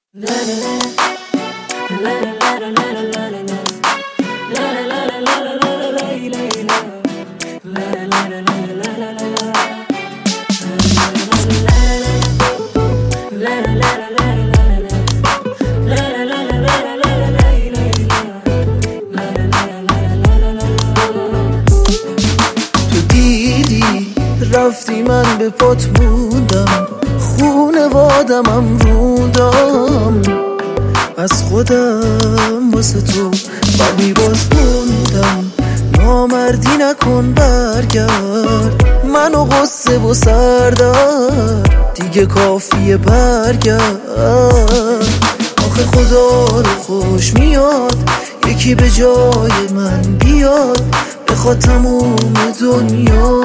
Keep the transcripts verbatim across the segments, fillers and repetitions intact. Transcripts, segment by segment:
تو دیدی رفتی من به پات موندم، خونوادمم روندم از خودم واسه تو، ولی باز موندم. نامردی نکن برگرد، منو غصه و سردرد دیگه کافیه برگرد. آخه خدا رو خوش میاد یکی به جای من بیاد، بخواد تموم دنیا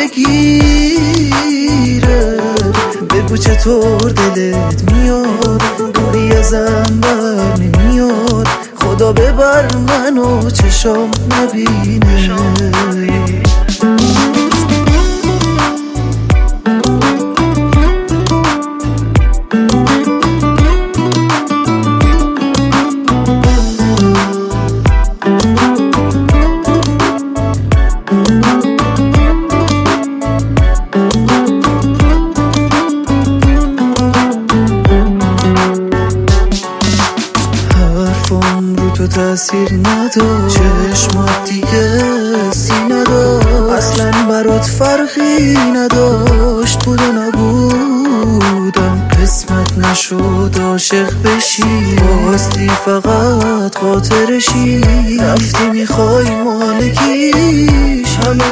بگیره. بگو چطور دلت میاد، کاری ازم بر نمیاد، خدا ببر منو چشام نبینه. حرفم رو تو تاثیر نداشت، چشمات دیگه سی نداشت، اصلا برات فرقی نداشت. بود و نبودم قسمت نشد عاشق بشی، خواستی فقط خاطرشی، رفتی میخوای مالکیش همه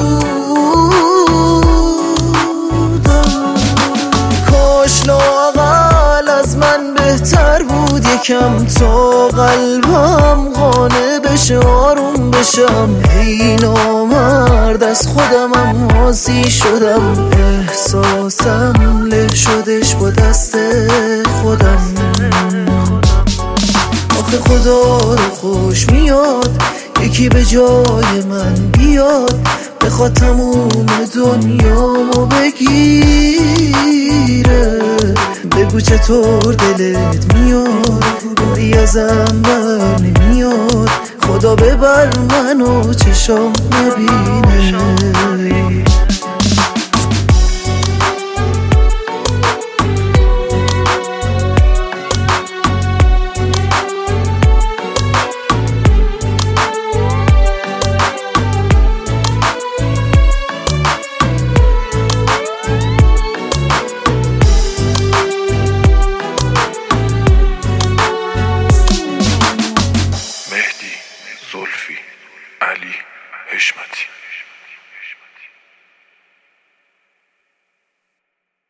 وجودم. کاش لااقل از من بهتر بود یکم، تا قلبم قانع بشه آروم بشم. ای نامرد از خودمم راضی شدم، احساسم له شدش با دست خودم. آخه خدا رو خوش میاد یکی به جای من بیاد، بخواد تموم دنیامو بگیره. بگو چطور دلت میاد، کاری ازم بر نمیاد، خدا ببر منو چشام نبینه. مهدی، زلفی، علی، حشمتی.